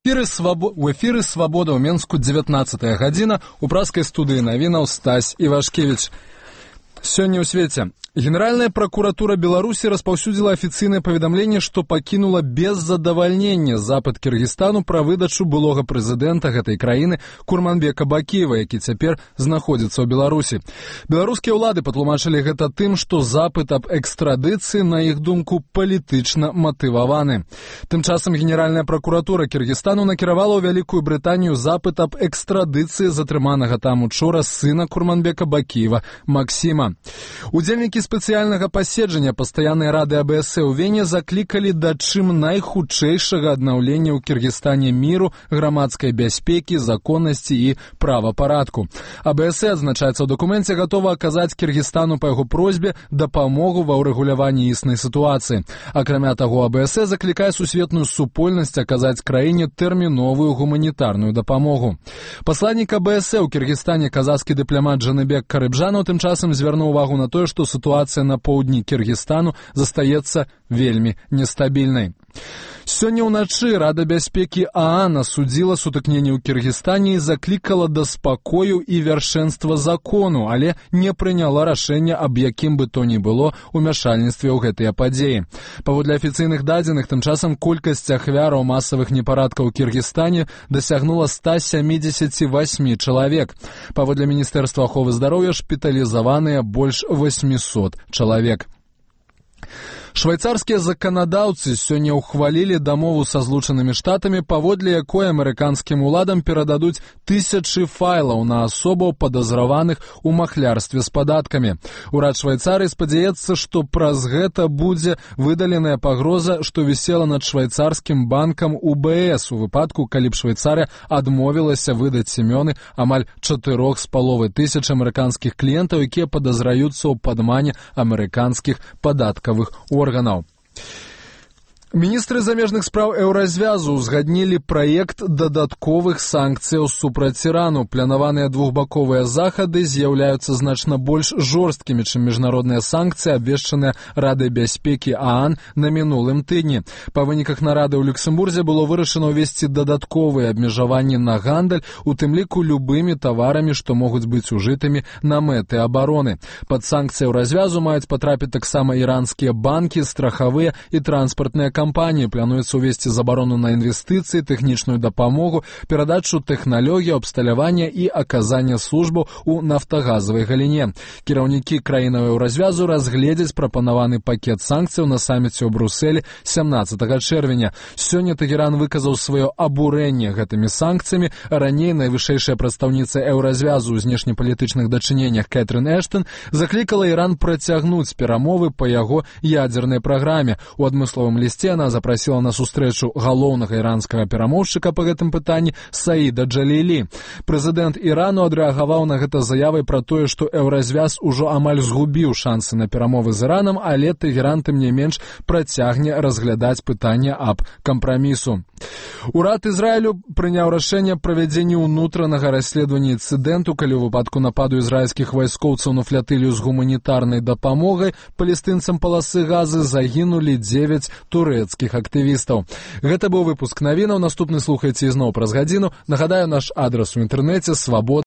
У эфіры «Свабода» ў Менску 19-я гадзіна, у праскай студыі навінаў Стась Івашкевіч. Сёння ў свеце. Генеральная прокуратура Беларуси распаўсюдзіла афіцыйнае паведамленне, што пакінула без задавальнення запыт Кіргізстану пра выдачу былога прэзідэнта гэтай краіны Курманбека Бакиева, які цяпер знаходзіцца ў Беларусі. Беларускія ўлады патлумачылі гэта тым, што запыт аб экстрадыцыі, на іх думку, палітычна матываваны. Тым часам Генеральная прокуратура Кіргізстану накіравала ў Вялікую Брытанію запыт аб экстрадыцыі затрыманага там учора сына Курманбека Бакиева Максіма. Удзельнікі спецыяльнага паседжання пастаяннай рады АБС ў Вене заклікалі да чым найхутчэйшага аднаўлення ў Кіргізстане міру, грамадскай бяспекі, законнасці і правапарадку. АБС, адзначаецца ў дакуменце, гатова аказаць Кіргізстану па яго просьбе дапамогу ва ўрэгуляванні існай сітуацыі. Акрамя таго, АБС заклікае сусветную супольнасць аказаць краіне тэрміновую гуманітарную дапамогу. Пасланнік АБС ў Кіргізстане, казахскі дыпламат Жаныбек Карыбжанаў, тым часам звярнуў увагу на тое, што сітуацыя на поўдні Кіргізстану застаецца вельмі нестабільнай. Сёння ўначы Рада бяспекі ААН асудзіла сутыкненне ў Кіргізстане і заклікала да спакою і вяршэнства закону, але не прыняла рашэння аб якім бы то ні было ўмяшальніцтве ў гэтыя падзеі. Паводле афіцыйных дадзеных, тым часам колькасць ахвяраў масавых непарадкаў у Кіргізстане дасягнула 178 чалавек. Паводле Міністэрства аховы здароўя шпіталізаваныя больш 800 чалавек. Швайцарскія заканадаўцы сёння ўхвалілі дамову са Злучанымі Штатамі, паводле якой амерыканскім уладам перададуць 1000 файлаў на асобаў, падазраваных у махлярстве з падаткамі. Урад Швайцарыі спадзяецца, што праз гэта будзе выдаленая пагроза, што вісела над швайцарскім банкам УБС у выпадку, калі б Швайцарыя адмовілася выдаць імёны амаль 4,5 тысяч амерыканскіх кліентаў, якія падазраюцца ў падмане амерыканскіх падаткавых органаў. Міністры замежных спраў Еўразвязу узгаднілі праект дадатковых санкцыяў супраць Ірану. Планаваныя двухбаковыя захады з'яўляюцца значна больш жорсткімі, чым міжнародныя санкцыі, абвешчаныя Радай бяспекі ААН на мінулым тыдні. Па выніках нарады ў Люксембурзе было вырашана ўвесці дадатковыя абмежаванні на гандаль, у тым ліку любымі таварамі, што могуць быць ужытымі на мэты абароны. Пад санкцыі Еўразвязу маюць патрапіць таксама іранскія банкі, страхавыя і транспартныя кампаніі. Плануецца ўвесці забарону на інвестыцыі, тэхнічную дапамогу, перадачу тэхналогій, абсталявання і аказання службаў у нафтагазавай галіне. Кіраўнікі краінаў Еўразвязу разгледзяць прапанаваны пакет санкцыяў на саміце ў Брусэлі 17 чэрвеня. Сёння Тэгеран выказаў сваё абурэнне гэтымі санкцыямі. Раней найвышэйшая прадстаўніца Еўразвязу ў знешнепалітычных дачыненнях Кэтрын Эштон заклікала Іран працягнуць перамовы па яго ядзернай праграме. У адмысловым лісце она запрасіла на сустрэчу галоўнага іранскага перамоўшчыка па гэтым пытанні Саіда Джалілі. Прэзідэнт Ірану адрэагаваў на гэта заявай пра тое, што Еўразвяз ужо амаль згубіў шансы на перамовы з Іранам, але Тэгеран, тым не менш, працягне разглядаць пытанне аб кампрамісу. Урад Ізраілю прыняў рашэнне правядзення ўнутранага расследавання інцыдэнту, калі ў выпадку нападу ізраільскіх вайскоўцаў на флятылію з гуманітарнай дапамогай палестынцам паласы Газы загінулі 9 турэцкіх актывістаў. Гэта быў выпуск навінаў. Наступны слухайце ізноў праз гадзіну. Нагадаю, наш адрас у інтэрнэце свабода.